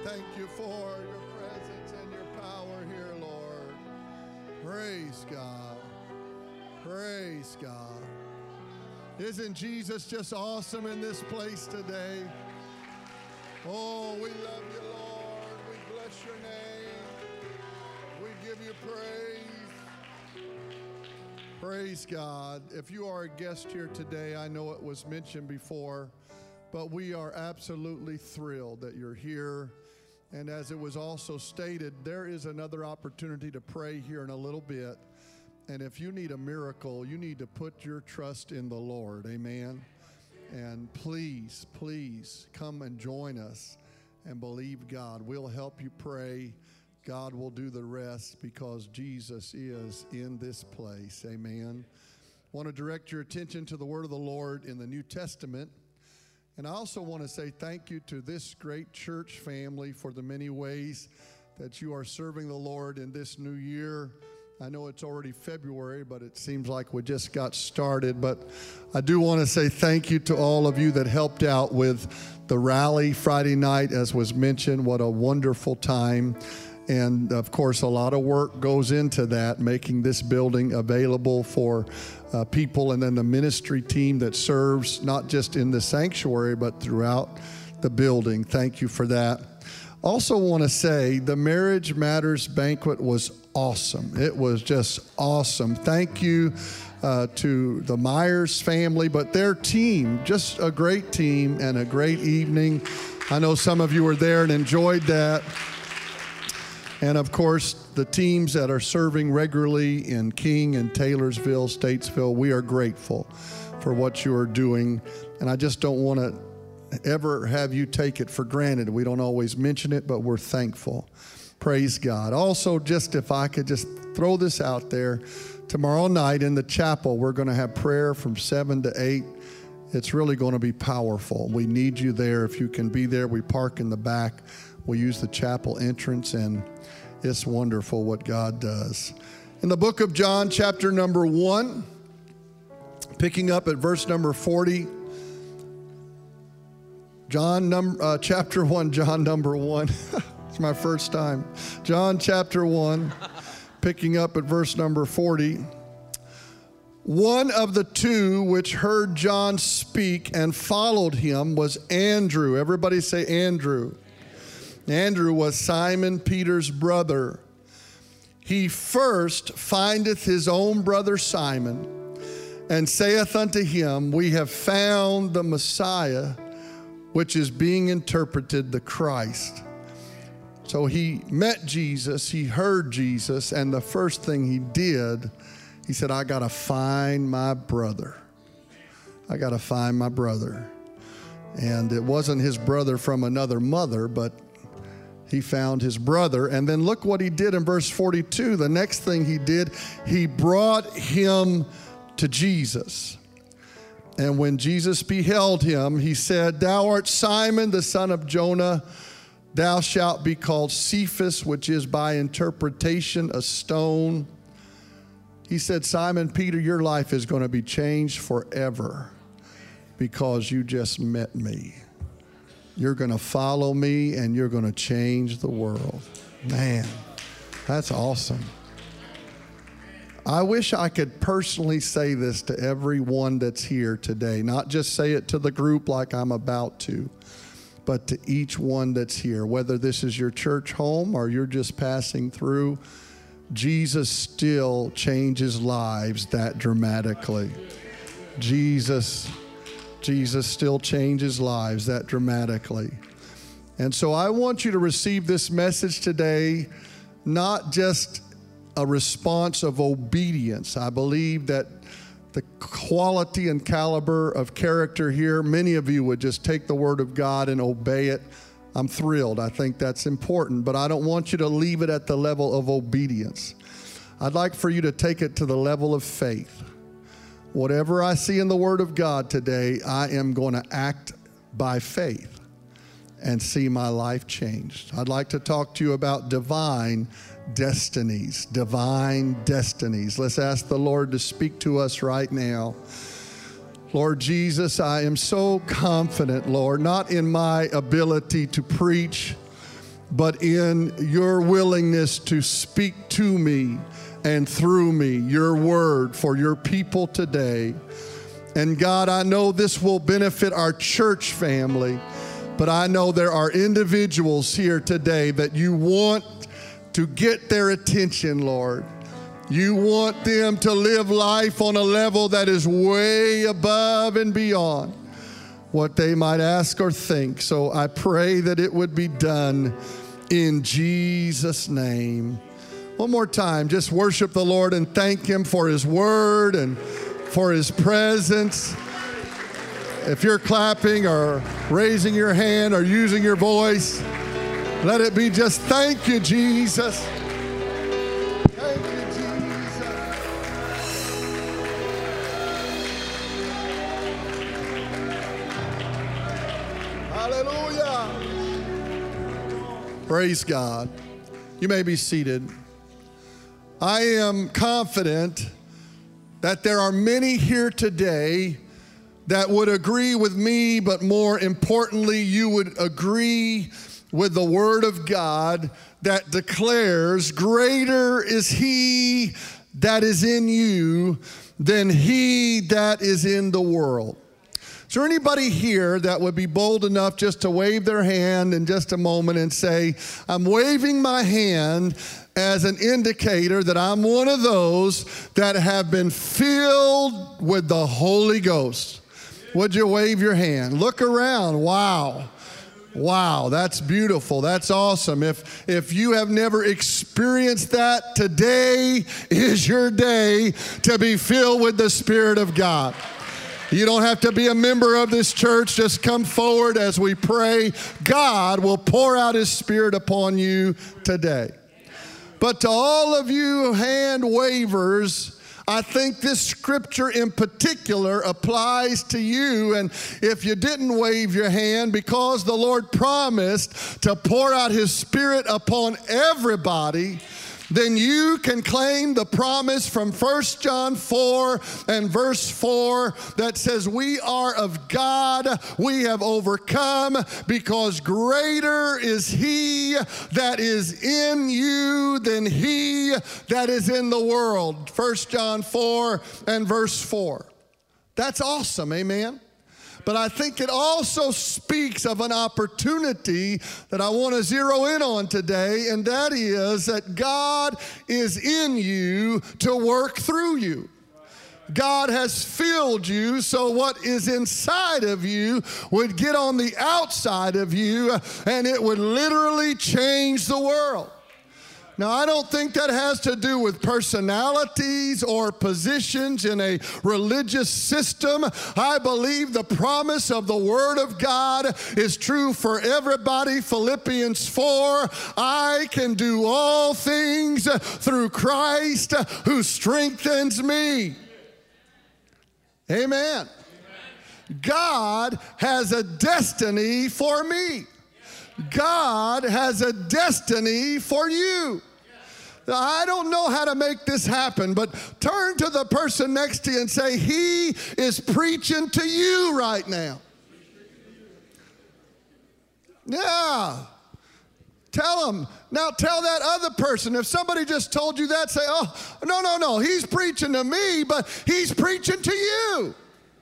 Thank you for your presence and your power here, Lord. Praise God. Praise God. Isn't Jesus just awesome in this place today? Oh, we love you, Lord. We bless your name. We give you praise. Praise God. If you are a guest here today, I know it was mentioned before, but we are absolutely thrilled that you're here. And as it was also stated, there is another opportunity to pray here in a little bit. And if you need a miracle, you need to put your trust in the Lord. Amen. And please, please come and join us and believe God. We'll help you pray. God will do the rest because Jesus is in this place. Amen. I want to direct your attention to the word of the Lord in the New Testament. And I also want to say thank you to this great church family for the many ways that you are serving the Lord in this new year. I know it's already February, but it seems like we just got started. But I do want to say thank you to all of you that helped out with the rally Friday night, as was mentioned. What a wonderful time. And, of course, a lot of work goes into that, making this building available for people, and then the ministry team that serves not just in the sanctuary but throughout the building. Thank you for that. Also want to say the Marriage Matters banquet was awesome. It was just awesome. Thank you to the Myers family, but their team, just a great team and a great evening. I know some of you were there and enjoyed that. And, of course, the teams that are serving regularly in King and Taylorsville, Statesville, we are grateful for what you are doing. And I just don't want to ever have you take it for granted. We don't always mention it, but we're thankful. Praise God. Also, just if I could just throw this out there, tomorrow night in the chapel, we're going to have prayer from 7 to 8. It's really going to be powerful. We need you there. If you can be there, we park in the back. We use the chapel entrance, and it's wonderful what God does. In the book of John, chapter number 1, picking up at verse number 40. Chapter 1, John number 1. It's my first time. John chapter 1, picking up at verse number 40. One of the two which heard John speak and followed him was Andrew. Everybody say Andrew. Andrew was Simon Peter's brother. He first findeth his own brother Simon, and saith unto him, We have found the Messiah, which is being interpreted the Christ. So he met Jesus, he heard Jesus, and the first thing he did, he said, I got to find my brother. I got to find my brother. And it wasn't his brother from another mother, but he found his brother. And then look what he did in verse 42. The next thing he did, he brought him to Jesus. And when Jesus beheld him, he said, Thou art Simon, the son of Jonah. Thou shalt be called Cephas, which is by interpretation a stone. He said, Simon Peter, your life is going to be changed forever because you just met me. You're going to follow me, and you're going to change the world. Man, that's awesome. I wish I could personally say this to everyone that's here today, not just say it to the group like I'm about to, but to each one that's here, whether this is your church home or you're just passing through. Jesus still changes lives that dramatically. Jesus still changes lives that dramatically. And so I want you to receive this message today, not just a response of obedience. I believe that the quality and caliber of character here, many of you would just take the word of God and obey it. I'm thrilled. I think that's important, but I don't want you to leave it at the level of obedience. I'd like for you to take it to the level of faith. Whatever I see in the Word of God today, I am going to act by faith and see my life changed. I'd like to talk to you about divine destinies. Divine destinies. Let's ask the Lord to speak to us right now. Lord Jesus, I am so confident, Lord, not in my ability to preach, but in your willingness to speak to me and through me, your word for your people today. And God, I know this will benefit our church family, but I know there are individuals here today that you want to get their attention, Lord. You want them to live life on a level that is way above and beyond what they might ask or think. So I pray that it would be done in Jesus' name. One more time, just worship the Lord and thank Him for His word and for His presence. If you're clapping or raising your hand or using your voice, let it be just thank you, Jesus. Thank you, Jesus. Hallelujah. Praise God. You may be seated. I am confident that there are many here today that would agree with me, but more importantly, you would agree with the Word of God that declares, greater is He that is in you than he that is in the world. Is there anybody here that would be bold enough just to wave their hand in just a moment and say, I'm waving my hand as an indicator that I'm one of those that have been filled with the Holy Ghost? Would you wave your hand? Look around. Wow. Wow, that's beautiful. That's awesome. If you have never experienced that, today is your day to be filled with the Spirit of God. You don't have to be a member of this church. Just come forward as we pray. God will pour out His Spirit upon you today. But to all of you hand wavers, I think this scripture in particular applies to you. And if you didn't wave your hand, because the Lord promised to pour out His Spirit upon everybody, then you can claim the promise from 1 John 4 and verse 4 that says, we are of God, we have overcome, because greater is He that is in you than he that is in the world. 1 John 4 and verse 4. That's awesome, amen? But I think it also speaks of an opportunity that I want to zero in on today, and that is that God is in you to work through you. God has filled you, so what is inside of you would get on the outside of you, and it would literally change the world. Now, I don't think that has to do with personalities or positions in a religious system. I believe the promise of the Word of God is true for everybody. Philippians 4, I can do all things through Christ who strengthens me. Amen. God has a destiny for me. God has a destiny for you. Now, I don't know how to make this happen, but turn to the person next to you and say, He is preaching to you right now. Yeah. Tell him. Now tell that other person. If somebody just told you that, say, oh, no, he's preaching to me, but he's preaching to you.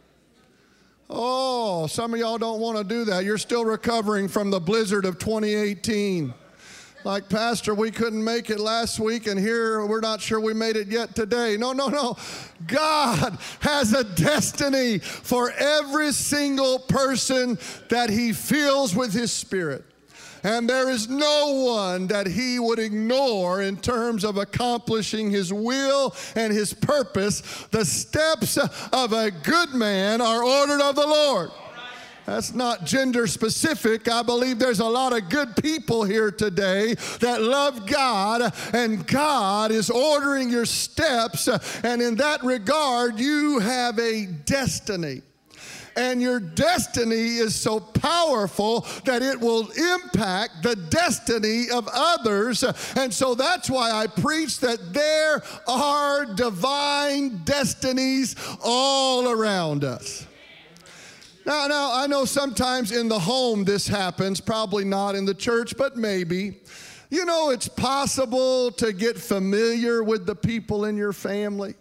Oh, some of y'all don't want to do that. You're still recovering from the blizzard of 2018. Like, Pastor, we couldn't make it last week, and here we're not sure we made it yet today. No. God has a destiny for every single person that He fills with His Spirit. And there is no one that He would ignore in terms of accomplishing His will and His purpose. The steps of a good man are ordered of the Lord. That's not gender specific. I believe there's a lot of good people here today that love God, and God is ordering your steps. And in that regard, you have a destiny. And your destiny is so powerful that it will impact the destiny of others. And so that's why I preach that there are divine destinies all around us. Now, I know sometimes in the home this happens, probably not in the church, but maybe. You know, it's possible to get familiar with the people in your family.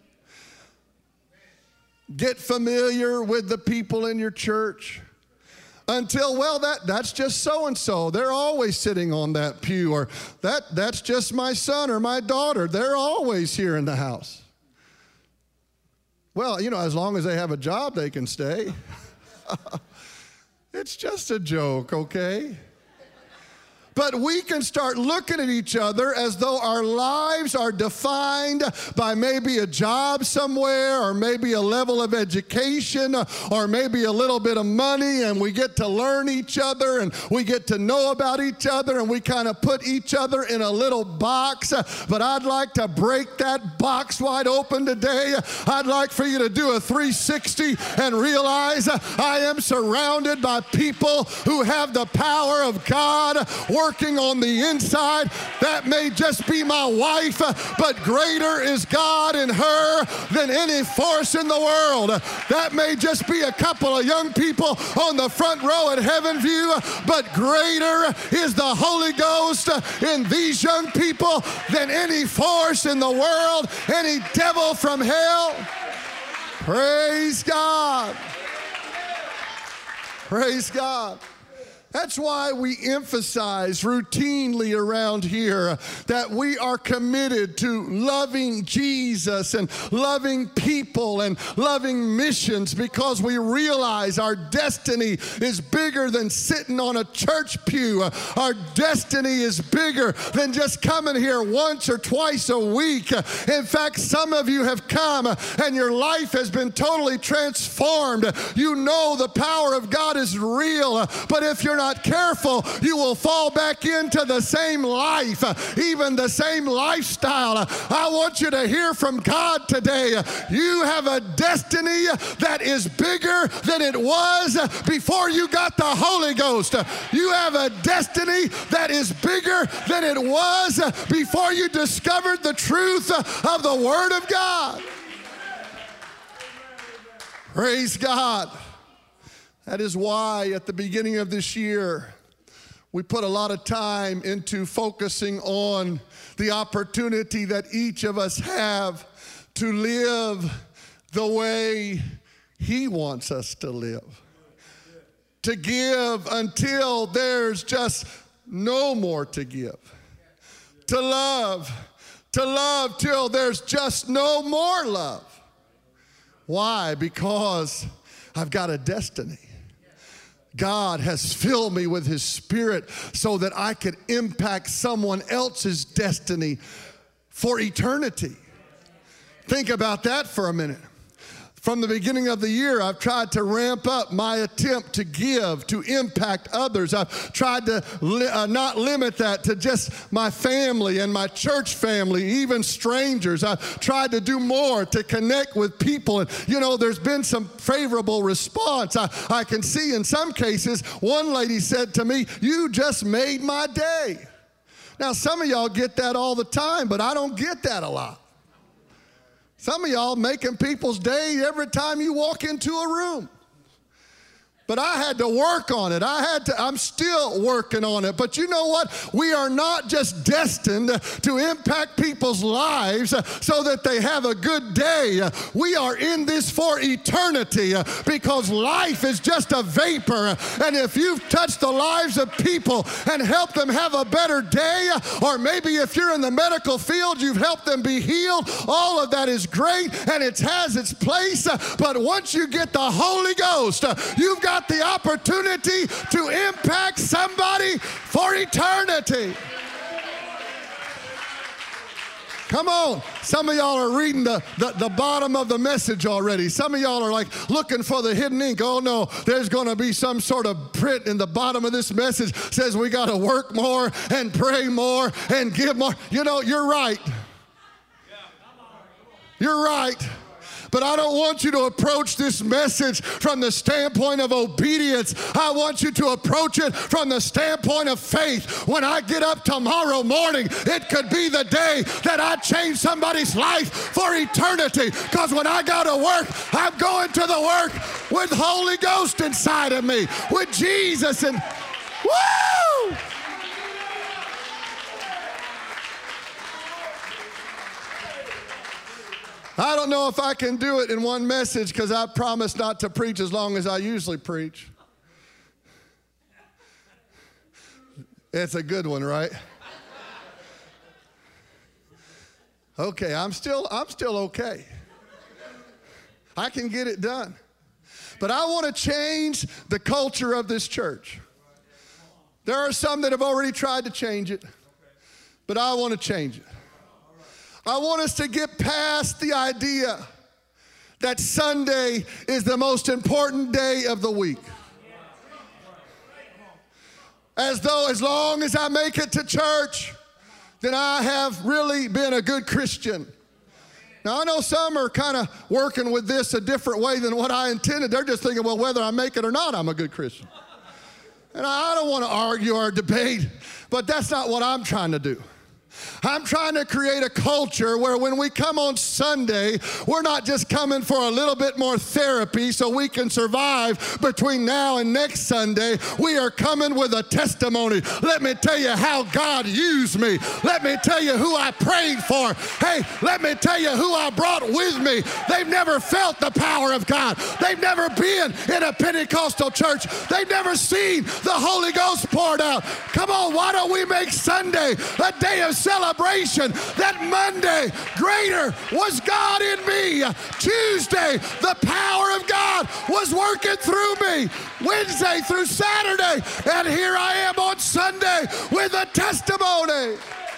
Get familiar with the people in your church. Until, well, that's just so-and-so. They're always sitting on that pew. Or that's just my son or my daughter. They're always here in the house. Well, you know, as long as they have a job, they can stay. It's just a joke, okay? But we can start looking at each other as though our lives are defined by maybe a job somewhere, or maybe a level of education, or maybe a little bit of money, and we get to learn each other, and we get to know about each other, and we kind of put each other in a little box. But I'd like to break that box wide open today. I'd like for you to do a 360 and realize I am surrounded by people who have the power of God working on the inside. That may just be my wife, but greater is God in her than any force in the world. That may just be a couple of young people on the front row at Heaven View, but greater is the Holy Ghost in these young people than any force in the world, any devil from hell. Praise God. Praise God. That's why we emphasize routinely around here that we are committed to loving Jesus and loving people and loving missions, because we realize our destiny is bigger than sitting on a church pew. Our destiny is bigger than just coming here once or twice a week. In fact, some of you have come and your life has been totally transformed. You know the power of God is real, but if you're not careful, you will fall back into the same life, even the same lifestyle. I want you to hear from God today. You have a destiny that is bigger than it was before you got the Holy Ghost. You have a destiny that is bigger than it was before you discovered the truth of the Word of God. Praise God. That is why at the beginning of this year, we put a lot of time into focusing on the opportunity that each of us have to live the way He wants us to live. To give until there's just no more to give. To love till there's just no more love. Why? Because I've got a destiny. God has filled me with His Spirit so that I could impact someone else's destiny for eternity. Think about that for a minute. From the beginning of the year, I've tried to ramp up my attempt to give, to impact others. I've tried to not limit that to just my family and my church family, even strangers. I've tried to do more to connect with people. And, you know, there's been some favorable response. I can see in some cases, one lady said to me, "You just made my day." Now, some of y'all get that all the time, but I don't get that a lot. Some of y'all making people's day every time you walk into a room. But I had to work on it. I'm still working on it. But you know what? We are not just destined to impact people's lives so that they have a good day. We are in this for eternity, because life is just a vapor. And if you've touched the lives of people and helped them have a better day, or maybe if you're in the medical field, you've helped them be healed, all of that is great and it has its place. But once you get the Holy Ghost, you've got the opportunity to impact somebody for eternity. Come on. Some of y'all are reading the bottom of the message already. Some of y'all are like looking for the hidden ink. Oh no, there's going to be some sort of print in the bottom of this message says we got to work more and pray more and give more. You know, you're right. You're right. But I don't want you to approach this message from the standpoint of obedience. I want you to approach it from the standpoint of faith. When I get up tomorrow morning, it could be the day that I change somebody's life for eternity. Because when I go to work, I'm going to the work with the Holy Ghost inside of me, with Jesus, and woo! I don't know if I can do it in one message because I promise not to preach as long as I usually preach. It's a good one, right? Okay, I'm still okay. I can get it done. But I want to change the culture of this church. There are some that have already tried to change it, but I want to change it. I want us to get past the idea that Sunday is the most important day of the week. As though as long as I make it to church, then I have really been a good Christian. Now, I know some are kind of working with this a different way than what I intended. They're just thinking, well, whether I make it or not, I'm a good Christian. And I don't want to argue or debate, but that's not what I'm trying to do. I'm trying to create a culture where when we come on Sunday, we're not just coming for a little bit more therapy so we can survive between now and next Sunday. We are coming with a testimony. Let me tell you how God used me. Let me tell you who I prayed for. Hey, let me tell you who I brought with me. They've never felt the power of God. They've never been in a Pentecostal church. They've never seen the Holy Ghost poured out. Come on, why don't we make Sunday a day of celebration? That Monday, greater was God in me. Tuesday, the power of God was working through me. Wednesday through Saturday, and here I am on Sunday with a testimony.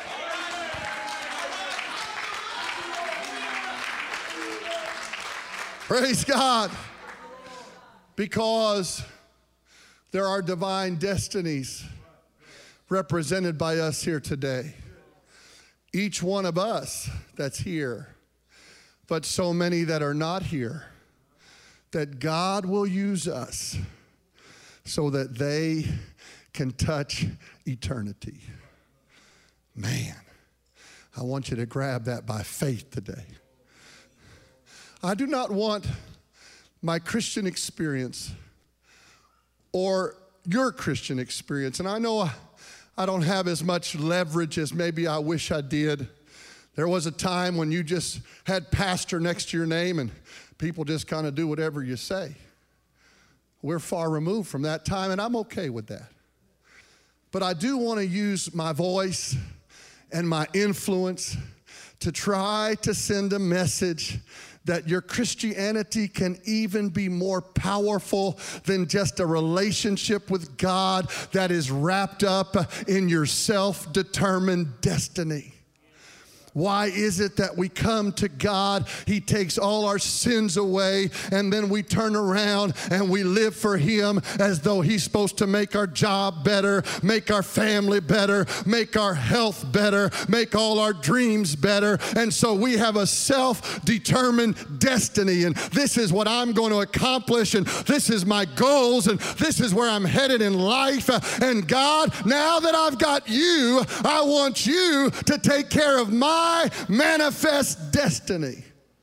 Praise God. Because there are divine destinies represented by us here today. Each one of us that's here, but so many that are not here, that God will use us so that they can touch eternity. Man, I want you to grab that by faith today. I do not want my Christian experience or your Christian experience, and I know I don't have as much leverage as maybe I wish I did. There was a time when you just had pastor next to your name and people just kind of do whatever you say. We're far removed from that time, and I'm okay with that. But I do want to use my voice and my influence to try to send a message that your Christianity can even be more powerful than just a relationship with God that is wrapped up in your self-determined destiny. Why is it that we come to God, He takes all our sins away, and then we turn around and we live for Him as though He's supposed to make our job better, make our family better, make our health better, make all our dreams better. And so we have a self-determined destiny, and this is what I'm going to accomplish, and this is my goals, and this is where I'm headed in life. And God, now that I've got you, I want you to take care of my manifest destiny.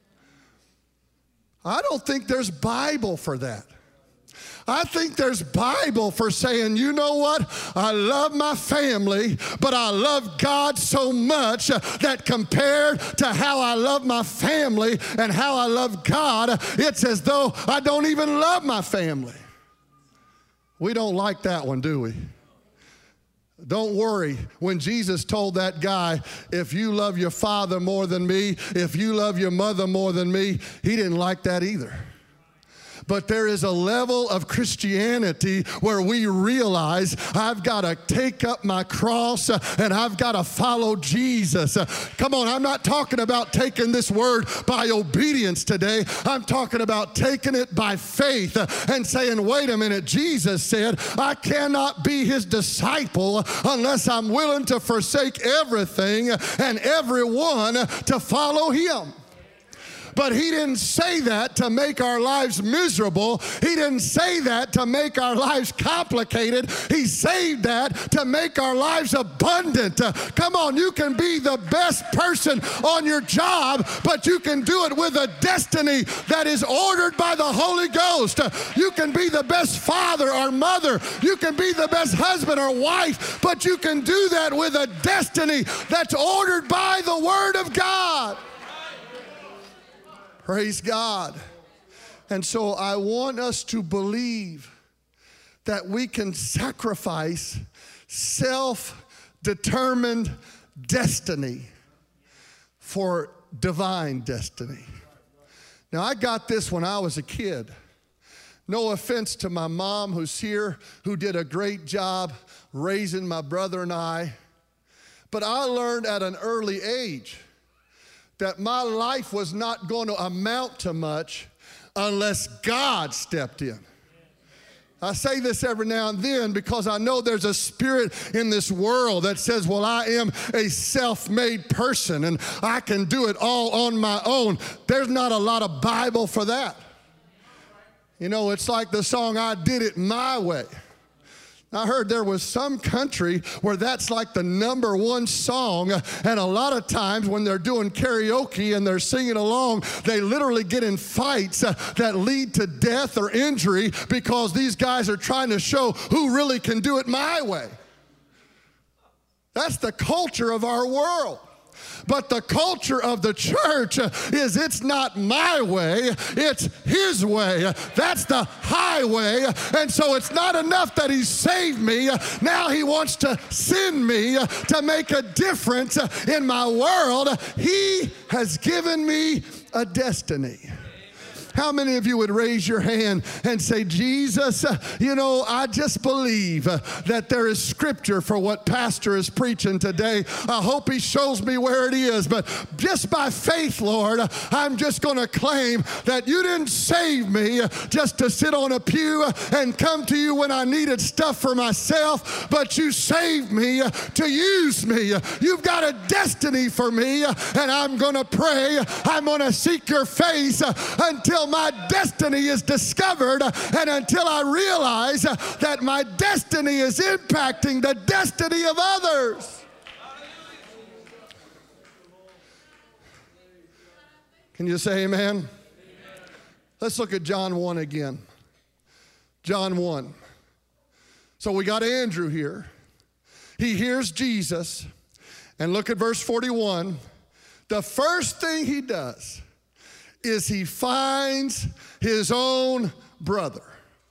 I don't think there's Bible for that. I think there's Bible for saying, you know what? I love my family, but I love God so much that compared to how I love my family and how I love God, it's as though I don't even love my family. We don't like that one, do we? Don't worry. When Jesus told that guy, if you love your father more than me, if you love your mother more than me, he didn't like that either. But there is a level of Christianity where we realize I've got to take up my cross and I've got to follow Jesus. Come on, I'm not talking about taking this word by obedience today. I'm talking about taking it by faith and saying, wait a minute, Jesus said, I cannot be His disciple unless I'm willing to forsake everything and everyone to follow Him. But he didn't say that to make our lives miserable. He didn't say that to make our lives complicated. He saved that to make our lives abundant. Come on, you can be the best person on your job, but you can do it with a destiny that is ordered by the Holy Ghost. You can be the best father or mother. You can be the best husband or wife, but you can do that with a destiny that's ordered by the Word of God. Praise God. And so I want us to believe that we can sacrifice self-determined destiny for divine destiny. Now, I got this when I was a kid. No offense to my mom who's here, who did a great job raising my brother and I. But I learned at an early age that my life was not going to amount to much unless God stepped in. I say this every now and then because I know there's a spirit in this world that says, well, I am a self-made person and I can do it all on my own. There's not a lot of Bible for that. You know, it's like the song, I Did It My Way. I heard there was some country where that's like the #1 song, and a lot of times when they're doing karaoke and they're singing along, they literally get in fights that lead to death or injury because these guys are trying to show who really can do it my way. That's the culture of our world. But the culture of the church is it's not my way, it's His way. That's the highway. And so it's not enough that He saved me. Now He wants to send me to make a difference in my world. He has given me a destiny. How many of you would raise your hand and say, Jesus, I just believe that there is scripture for what Pastor is preaching today. I hope he shows me where it is. But just by faith, Lord, I'm just going to claim that you didn't save me just to sit on a pew and come to you when I needed stuff for myself, but you saved me to use me. You've got a destiny for me, and I'm going to pray. I'm going to seek your face until my destiny is discovered and until I realize that my destiny is impacting the destiny of others. Can you say amen? Amen? Let's look at John 1 again. John 1. So we got Andrew here. He hears Jesus. And look at verse 41. The first thing he does is he finds his own brother.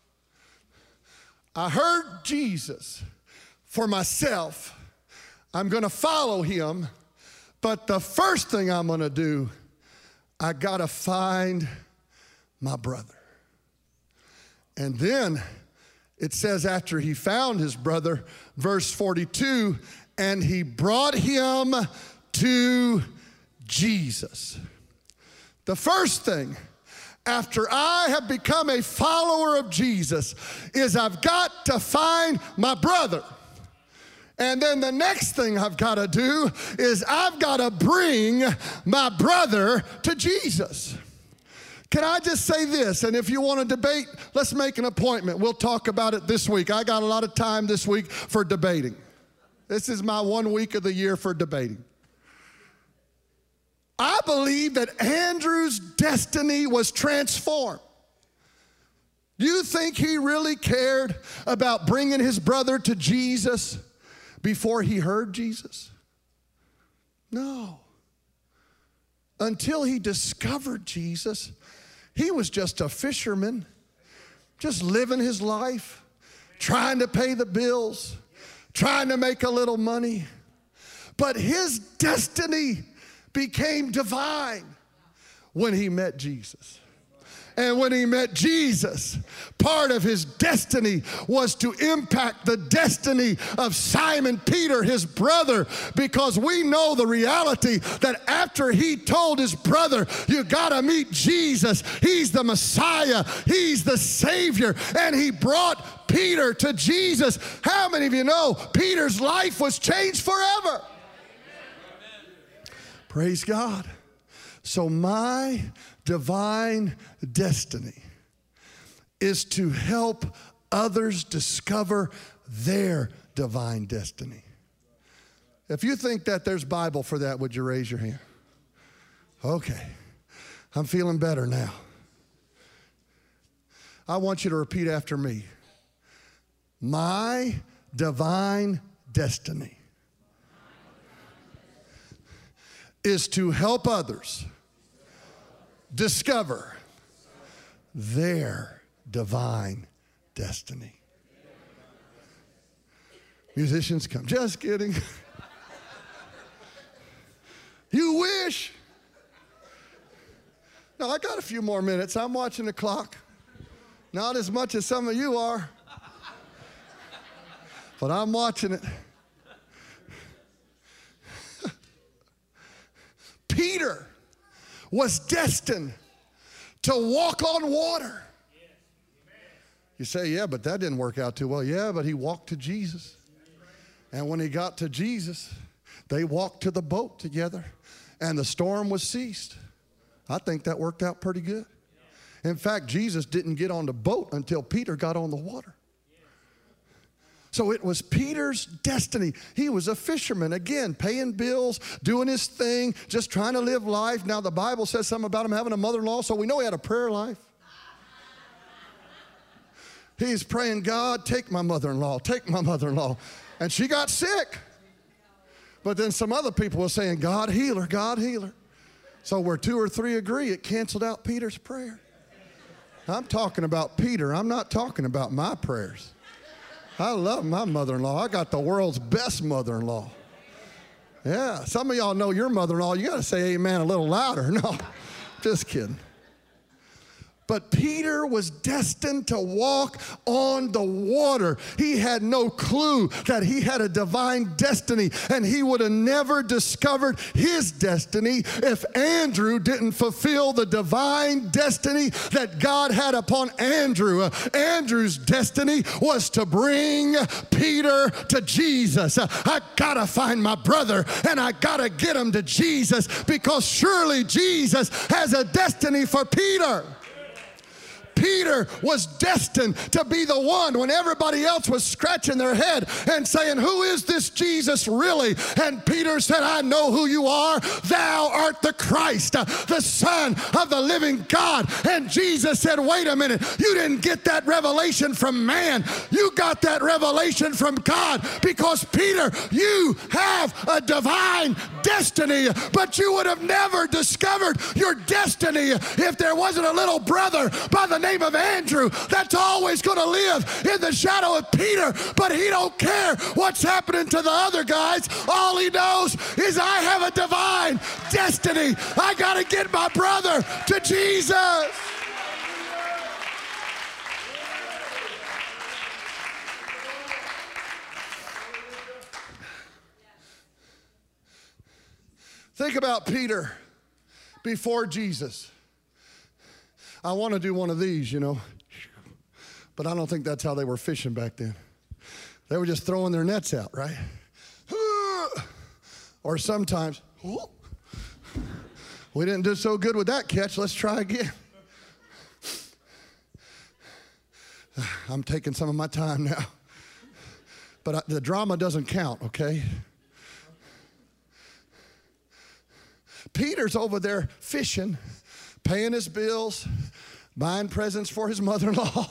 I heard Jesus for myself. I'm going to follow him. But the first thing I'm going to do, I got to find my brother. And then it says after he found his brother, verse 42, and he brought him to Jesus. The first thing after I have become a follower of Jesus is I've got to find my brother. And then the next thing I've got to do is I've got to bring my brother to Jesus. Can I just say this? And if you want to debate, let's make an appointment. We'll talk about it this week. I got a lot of time this week for debating. This is my 1 week of the year for debating. I believe that Andrew's destiny was transformed. You think he really cared about bringing his brother to Jesus before he heard Jesus? No. Until he discovered Jesus, he was just a fisherman, just living his life, trying to pay the bills, trying to make a little money. But his destiny became divine when he met Jesus. And when he met Jesus, part of his destiny was to impact the destiny of Simon Peter, his brother, because we know the reality that after he told his brother, you gotta meet Jesus, he's the Messiah, he's the Savior, and he brought Peter to Jesus. How many of you know Peter's life was changed forever? Praise God. So my divine destiny is to help others discover their divine destiny. If you think that there's Bible for that, would you raise your hand? Okay, I'm feeling better now. I want you to repeat after me. My divine destiny is to help others discover their divine destiny. Musicians come. Just kidding. You wish. No, I got a few more minutes. I'm watching the clock. Not as much as some of you are. But I'm watching it. Peter was destined to walk on water. You say, yeah, but that didn't work out too well. Yeah, but he walked to Jesus. And when he got to Jesus, they walked to the boat together, and the storm was ceased. I think that worked out pretty good. In fact, Jesus didn't get on the boat until Peter got on the water. So it was Peter's destiny. He was a fisherman, again, paying bills, doing his thing, just trying to live life. Now, the Bible says something about him having a mother-in-law, so we know he had a prayer life. He's praying, God, take my mother-in-law, take my mother-in-law. And she got sick. But then some other people were saying, God, heal her, God, heal her. So where 2 or 3 agree, it canceled out Peter's prayer. I'm talking about Peter. I'm not talking about my prayers. I love my mother-in-law. I got the world's best mother-in-law. Yeah, some of y'all know your mother-in-law. You got to say amen a little louder. No, just kidding. But Peter was destined to walk on the water. He had no clue that he had a divine destiny, and he would have never discovered his destiny if Andrew didn't fulfill the divine destiny that God had upon Andrew. Andrew's destiny was to bring Peter to Jesus. I gotta find my brother, and I gotta get him to Jesus, because surely Jesus has a destiny for Peter. Peter was destined to be the one when everybody else was scratching their head and saying, who is this Jesus really? And Peter said, I know who you are. Thou art the Christ, the Son of the living God. And Jesus said, wait a minute. You didn't get that revelation from man. You got that revelation from God, because Peter, you have a divine destiny, but you would have never discovered your destiny if there wasn't a little brother by the name of Andrew that's always going to live in the shadow of Peter. But he don't care what's happening to the other guys. All he knows is I have a divine destiny. I got to get my brother to Jesus. Think about Peter before Jesus. I want to do one of these, you know, but I don't think that's how they were fishing back then. They were just throwing their nets out, right? Or sometimes, we didn't do so good with that catch. Let's try again. I'm taking some of my time now, but the drama doesn't count, okay? Peter's over there fishing, paying his bills, buying presents for his mother-in-law.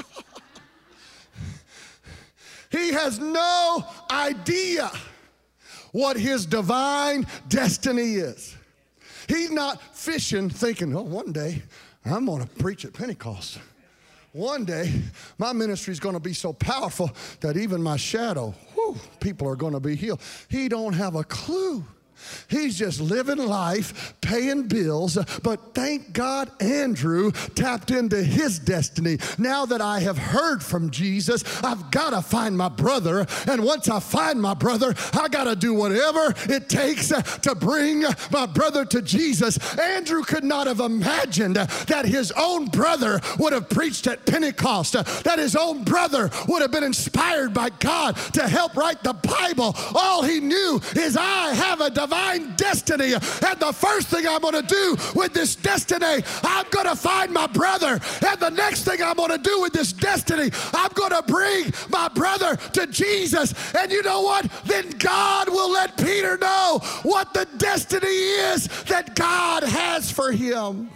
He has no idea what his divine destiny is. He's not fishing thinking, oh, one day I'm going to preach at Pentecost. One day my ministry is going to be so powerful that even my shadow, people are going to be healed. He don't have a clue. He's just living life, paying bills, but thank God Andrew tapped into his destiny. Now that I have heard from Jesus, I've got to find my brother, and once I find my brother, I got to do whatever it takes to bring my brother to Jesus. Andrew could not have imagined that his own brother would have preached at Pentecost, that his own brother would have been inspired by God to help write the Bible. All he knew is I have a divine destiny. And the first thing I'm going to do with this destiny, I'm going to find my brother. And the next thing I'm going to do with this destiny, I'm going to bring my brother to Jesus. And you know what? Then God will let Peter know what the destiny is that God has for him.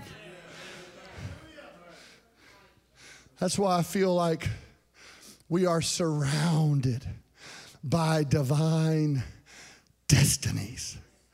That's why I feel like we are surrounded by divine destinies.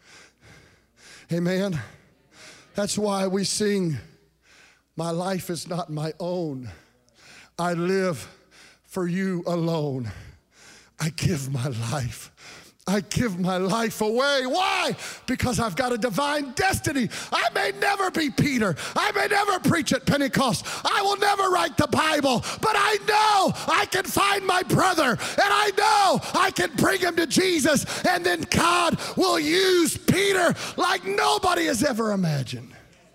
Amen. That's why we sing, my life is not my own. I live for you alone. I give my life. I give my life away. Why? Because I've got a divine destiny. I may never be Peter. I may never preach at Pentecost. I will never write the Bible. But I know I can find my brother. And I know I can bring him to Jesus. And then God will use Peter like nobody has ever imagined.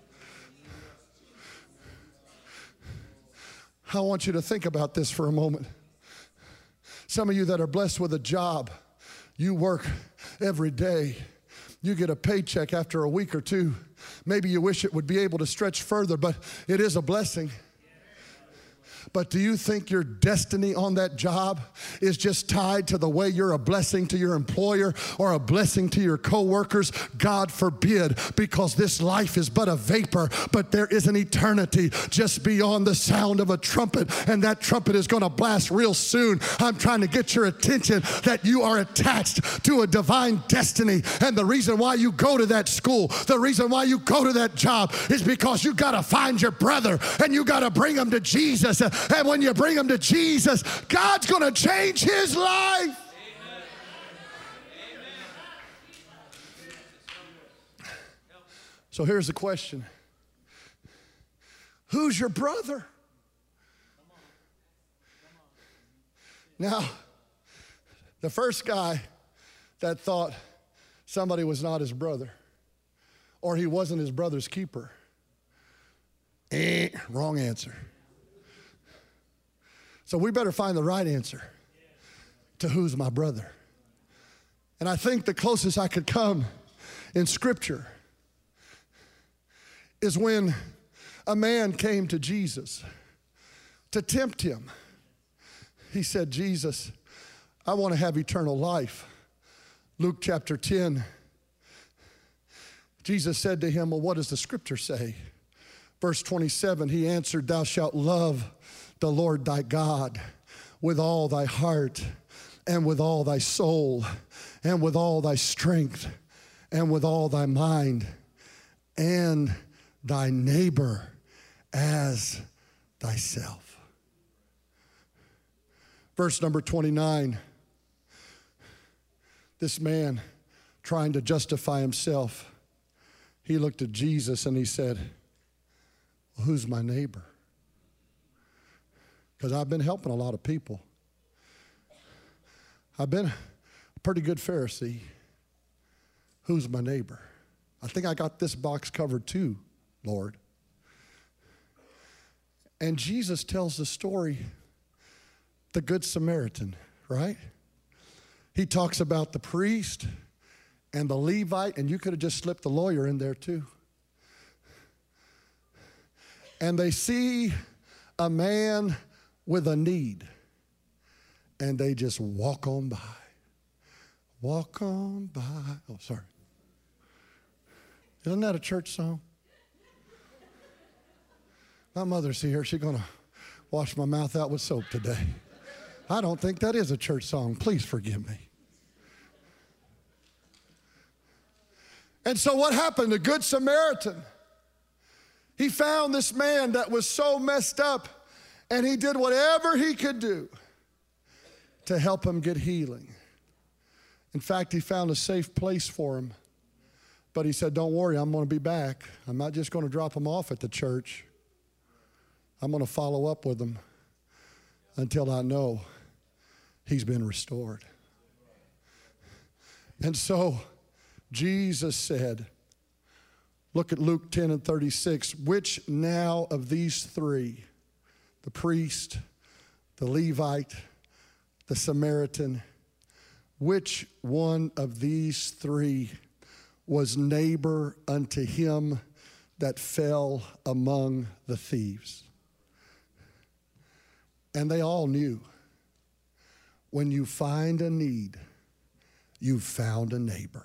I want you to think about this for a moment. Some of you that are blessed with a job, you work every day. You get a paycheck after a week or two. Maybe you wish it would be able to stretch further, but it is a blessing. But do you think your destiny on that job is just tied to the way you're a blessing to your employer or a blessing to your coworkers? God forbid, because this life is but a vapor, but there is an eternity just beyond the sound of a trumpet, and that trumpet is going to blast real soon. I'm trying to get your attention that you are attached to a divine destiny, and the reason why you go to that school, the reason why you go to that job is because you got to find your brother and you got to bring him to Jesus. And when you bring him to Jesus, God's going to change his life. Amen. So here's the question. Who's your brother? Now, the first guy that thought somebody was not his brother or he wasn't his brother's keeper, wrong answer. So we better find the right answer to who's my brother. And I think the closest I could come in Scripture is when a man came to Jesus to tempt him. He said, Jesus, I want to have eternal life. Luke chapter 10, Jesus said to him, well, what does the Scripture say? Verse 27, he answered, thou shalt love the Lord thy God with all thy heart and with all thy soul and with all thy strength and with all thy mind, and thy neighbor as thyself. Verse number 29, this man trying to justify himself, he looked at Jesus and he said, well, who's my neighbor? Because I've been helping a lot of people. I've been a pretty good Pharisee. Who's my neighbor? I think I got this box covered too, Lord. And Jesus tells the story, the Good Samaritan, right? He talks about the priest and the Levite, and you could have just slipped the lawyer in there too. And they see a man with a need, and they just walk on by. Walk on by. Oh, sorry. Isn't that a church song? My mother's here. She's going to wash my mouth out with soap today. I don't think that is a church song. Please forgive me. And so what happened? The Good Samaritan, he found this man that was so messed up, and he did whatever he could do to help him get healing. In fact, he found a safe place for him. But he said, don't worry, I'm going to be back. I'm not just going to drop him off at the church. I'm going to follow up with him until I know he's been restored. And so Jesus said, look at Luke 10 and 36, which now of these three, the priest, the Levite, the Samaritan, which one of these three was neighbor unto him that fell among the thieves. And they all knew, when you find a need, you've found a neighbor.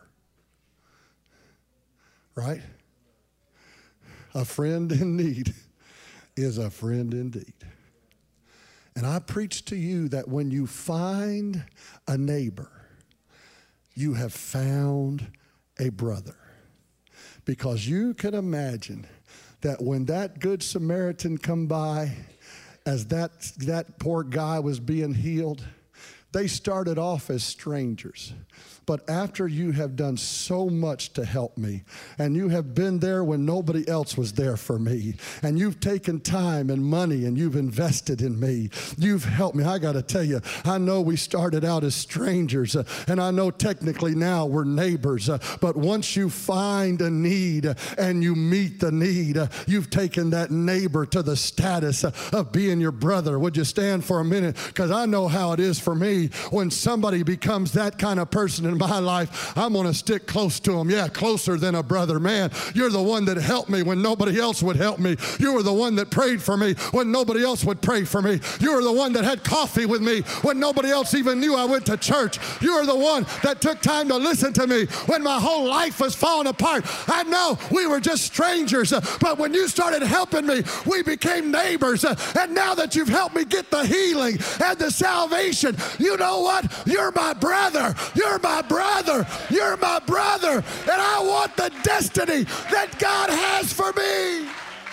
Right? A friend in need is a friend indeed. And I preach to you that when you find a neighbor, you have found a brother. Because you can imagine that when that good Samaritan come by, as that poor guy was being healed, they started off as strangers. But after you have done so much to help me, and you have been there when nobody else was there for me, and you've taken time and money and you've invested in me, you've helped me. I got to tell you, I know we started out as strangers, and I know technically now we're neighbors, but once you find a need and you meet the need, you've taken that neighbor to the status of being your brother. Would you stand for a minute? Because I know how it is for me when somebody becomes that kind of person in my life. I'm going to stick close to them. Yeah, closer than a brother. Man, you're the one that helped me when nobody else would help me. You were the one that prayed for me when nobody else would pray for me. You were the one that had coffee with me when nobody else even knew I went to church. You were the one that took time to listen to me when my whole life was falling apart. I know we were just strangers, but when you started helping me, we became neighbors. And now that you've helped me get the healing and the salvation, you know what? You're my brother. You're my brother. You're my brother. And I want the destiny that God has for me.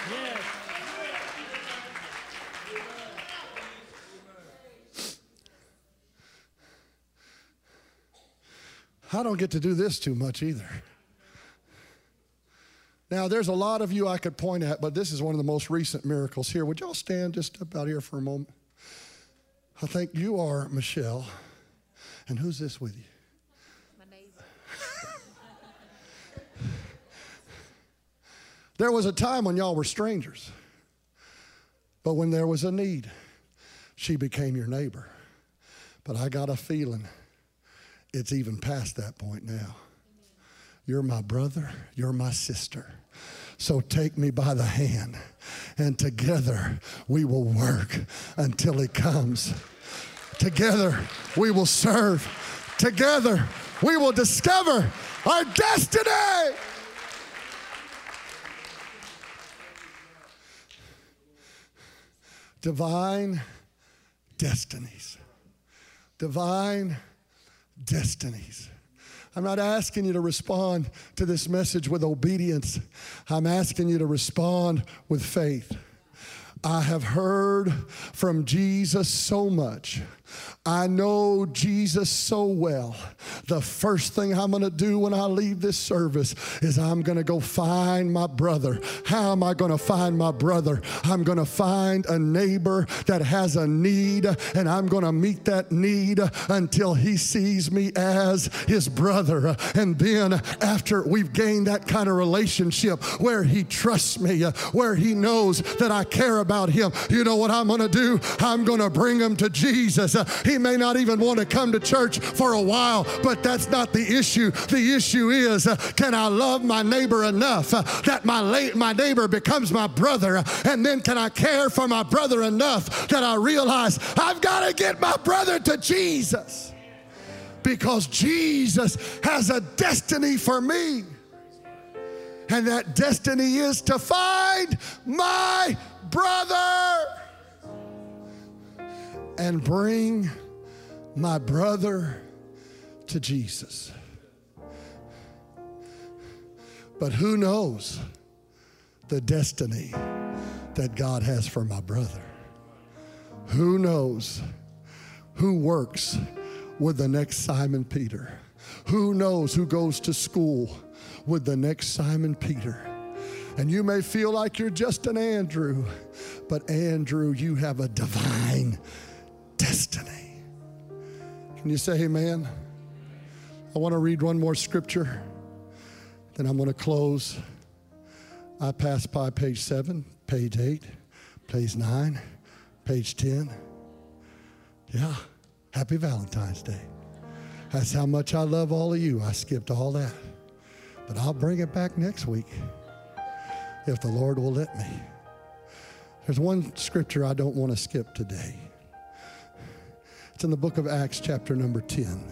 I don't get to do this too much either. Now, there's a lot of you I could point at, but this is one of the most recent miracles here. Would y'all stand just up out here for a moment? I think you are Michelle. And who's this with you? My neighbor. There was a time when y'all were strangers. But when there was a need, she became your neighbor. But I got a feeling it's even past that point now. You're my brother. You're my sister. So take me by the hand, and together we will work until he comes. Together we will serve. Together we will discover our destiny. Divine destinies. Divine destinies. I'm not asking you to respond to this message with obedience. I'm asking you to respond with faith. I have heard from Jesus so much. I know Jesus so well. The first thing I'm going to do when I leave this service is I'm going to go find my brother. How am I going to find my brother? I'm going to find a neighbor that has a need, and I'm going to meet that need until he sees me as his brother. And then after we've gained that kind of relationship where he trusts me, where he knows that I care about him, you know what I'm going to do? I'm going to bring him to Jesus. He may not even want to come to church for a while, but that's not the issue. The issue is, can I love my neighbor enough that my neighbor becomes my brother? And then can I care for my brother enough that I realize I've got to get my brother to Jesus? Because Jesus has a destiny for me. And that destiny is to find my brother and bring my brother to Jesus. But who knows the destiny that God has for my brother? Who knows who works with the next Simon Peter? Who knows who goes to school with the next Simon Peter? And you may feel like you're just an Andrew, but Andrew, you have a divine destiny. Can you say amen? I want to read one more scripture, then I'm going to close. I passed by page 7, page 8, page 9, page 10. Yeah, happy Valentine's Day. That's how much I love all of you. I skipped all that. but I'll bring it back next week if the Lord will let me. There's one scripture I don't want to skip today. It's in the book of Acts, chapter number 10.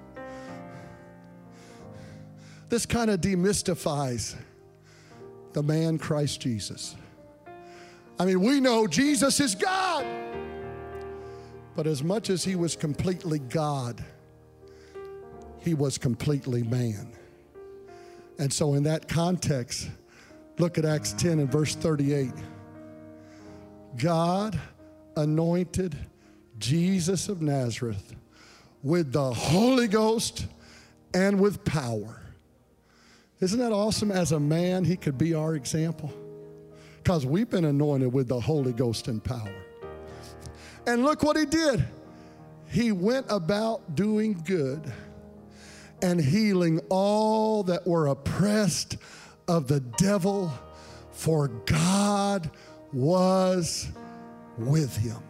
This kind of demystifies the man Christ Jesus. I mean, we know Jesus is God, but as much as he was completely God, he was completely man. And so in that context, look at Acts 10 and verse 38. God anointed Jesus of Nazareth with the Holy Ghost and with power. Isn't that awesome? As a man, he could be our example. Because we've been anointed with the Holy Ghost and power. And look what he did. He went about doing good and healing all that were oppressed of the devil, for God was with him.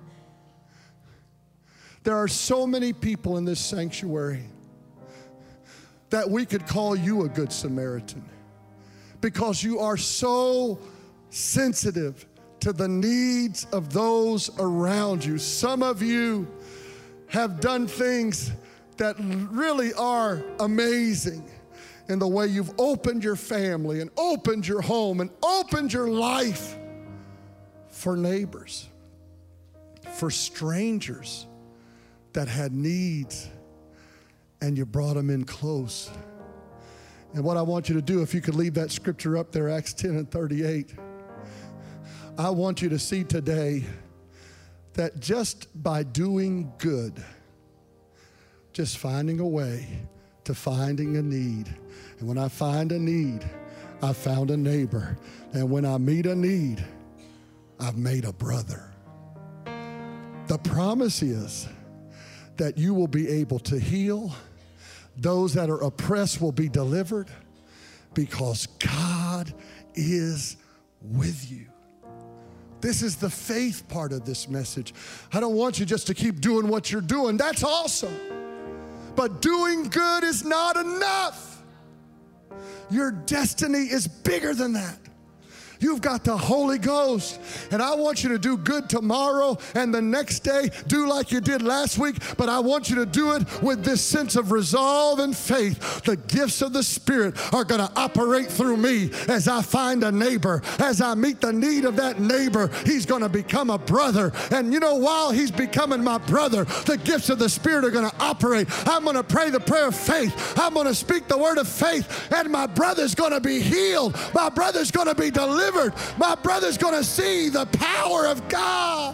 There are so many people in this sanctuary that we could call you a good Samaritan because you are so sensitive to the needs of those around you. Some of you have done things that really are amazing in the way you've opened your family and opened your home and opened your life for neighbors, for strangers that had needs, and you brought them in close. And what I want you to do, if you could leave that scripture up there, Acts 10 and 38, I want you to see today that just by doing good, just finding a way to finding a need. And when I find a need, I found a neighbor. And when I meet a need, I've made a brother. The promise is that you will be able to heal. Those that are oppressed will be delivered because God is with you. This is the faith part of this message. I don't want you just to keep doing what you're doing. That's awesome. But doing good is not enough. Your destiny is bigger than that. You've got the Holy Ghost. And I want you to do good tomorrow and the next day. Do like you did last week. But I want you to do it with this sense of resolve and faith. The gifts of the Spirit are going to operate through me as I find a neighbor. As I meet the need of that neighbor, he's going to become a brother. And you know, while he's becoming my brother, the gifts of the Spirit are going to operate. I'm going to pray the prayer of faith. I'm going to speak the word of faith. And my brother's going to be healed. My brother's going to be delivered. My brother's going to see the power of God.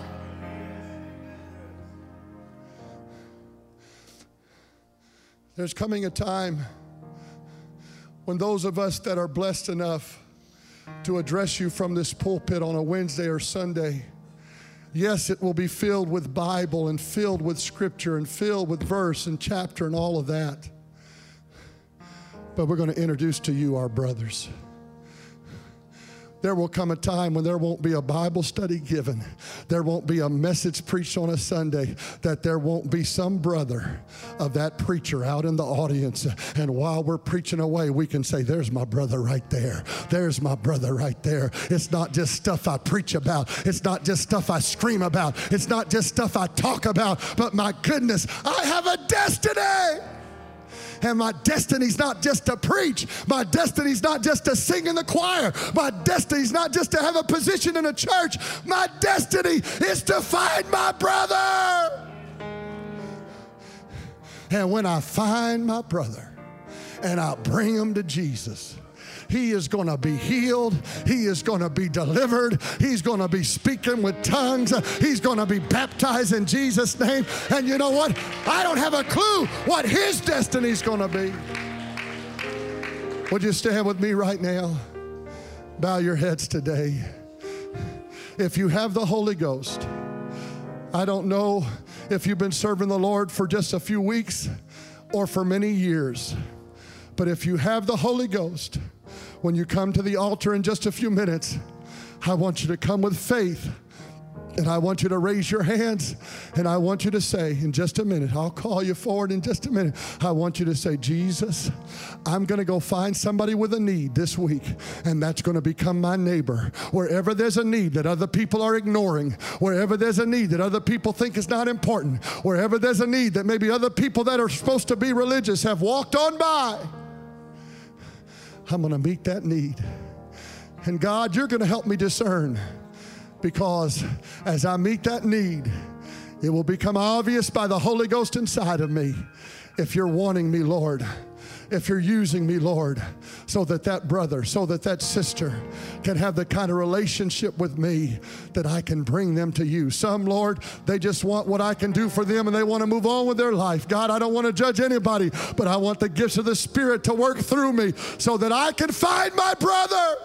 There's coming a time when those of us that are blessed enough to address you from this pulpit on a Wednesday or Sunday, yes, it will be filled with Bible and filled with scripture and filled with verse and chapter and all of that. But we're going to introduce to you our brothers. There will come a time when there won't be a Bible study given. There won't be a message preached on a Sunday, that there won't be some brother of that preacher out in the audience. And while we're preaching away, we can say, there's my brother right there. There's my brother right there. It's not just stuff I preach about. It's not just stuff I scream about. It's not just stuff I talk about. But my goodness, I have a destiny. And my destiny's not just to preach. My destiny's not just to sing in the choir. My destiny's not just to have a position in a church. My destiny is to find my brother. And when I find my brother and I bring him to Jesus, he is going to be healed. He is going to be delivered. He's going to be speaking with tongues. He's going to be baptized in Jesus' name. And you know what? I don't have a clue what his destiny is going to be. Would you stand with me right now? Bow your heads today. If you have the Holy Ghost, I don't know if you've been serving the Lord for just a few weeks or for many years, but if you have the Holy Ghost, when you come to the altar in just a few minutes, I want you to come with faith And I want you to raise your hands, and I want you to say in just a minute, I'll call you forward in just a minute. I want you to say, Jesus, I'm going to go find somebody with a need this week, and that's going to become my neighbor. Wherever there's a need that other people are ignoring, wherever there's a need that other people think is not important, wherever there's a need that maybe other people that are supposed to be religious have walked on by, I'm going to meet that need. And God, you're going to help me discern. Because as I meet that need, it will become obvious by the Holy Ghost inside of me if you're wanting me, Lord, if you're using me, Lord, so that that brother, so that that sister can have the kind of relationship with me that I can bring them to you. Some, Lord, they just want what I can do for them and they want to move on with their life. God, I don't want to judge anybody, but I want the gifts of the Spirit to work through me so that I can find my brother.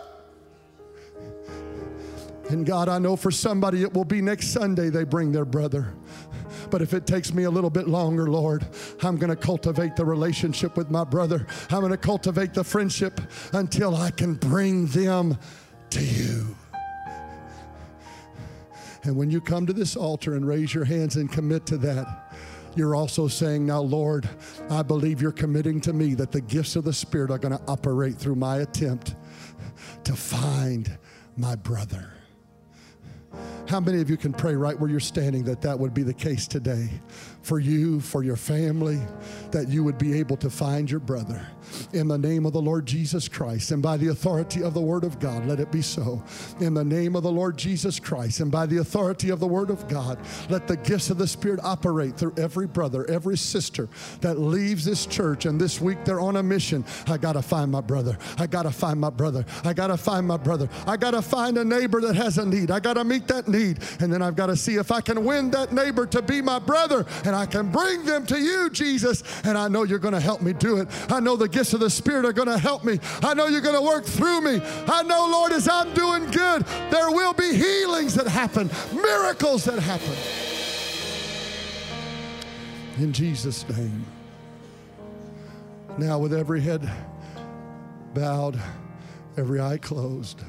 And God, I know for somebody it will be next Sunday they bring their brother. But if it takes me a little bit longer, Lord, I'm going to cultivate the relationship with my brother. I'm going to cultivate the friendship until I can bring them to you. And when you come to this altar and raise your hands and commit to that, you're also saying, now, Lord, I believe you're committing to me that the gifts of the Spirit are going to operate through my attempt to find my brother. How many of you can pray right where you're standing that that would be the case today? For you, for your family, that you would be able to find your brother. In the name of the Lord Jesus Christ and by the authority of the Word of God, let it be so. In the name of the Lord Jesus Christ and by the authority of the Word of God, let the gifts of the Spirit operate through every brother, every sister that leaves this church and this week they're on a mission. I got to find my brother. I got to find my brother. I got to find my brother. I got to find a neighbor that has a need. I got to meet that need. And then I've got to see if I can win that neighbor to be my brother and I can bring them to you, Jesus. And I know you're going to help me do it. I know the gifts of the Spirit are going to help me. I know you're going to work through me. I know, Lord, as I'm doing good, there will be healings that happen, miracles that happen. In Jesus' name. Now, with every head bowed, every eye closed,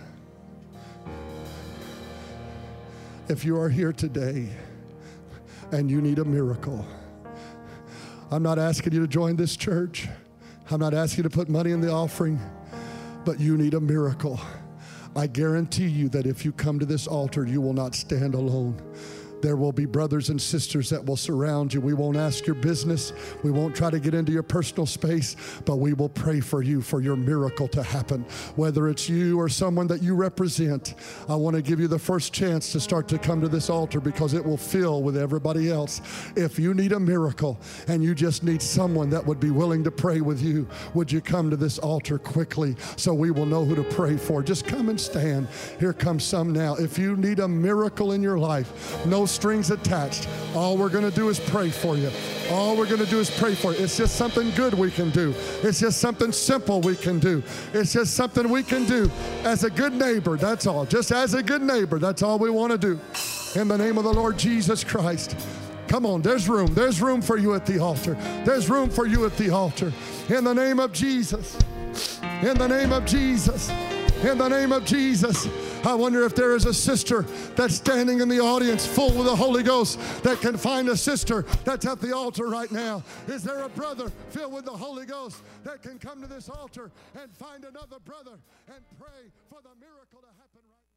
if you are here today and you need a miracle, I'm not asking you to join this church. I'm not asking you to put money in the offering, but you need a miracle. I guarantee you that if you come to this altar, you will not stand alone. There will be brothers and sisters that will surround you. We won't ask your business. We won't try to get into your personal space, but we will pray for you for your miracle to happen. Whether it's you or someone that you represent, I want to give you the first chance to start to come to this altar because it will fill with everybody else. If you need a miracle and you just need someone that would be willing to pray with you, would you come to this altar quickly so we will know who to pray for? Just come and stand. Here comes some now. If you need a miracle in your life, no strings attached. All we're going to do is pray for you. All we're going to do is pray for you. It's just something good we can do. It's just something simple we can do. It's just something we can do as a good neighbor. That's all. Just as a good neighbor. That's all we want to do. In the name of the Lord Jesus Christ. Come on, there's room. There's room for you at the altar. There's room for you at the altar. In the name of Jesus. In the name of Jesus. In the name of Jesus. I wonder if there is a sister that's standing in the audience full with the Holy Ghost that can find a sister that's at the altar right now. Is there a brother filled with the Holy Ghost that can come to this altar and find another brother and pray for the miracle to happen right now?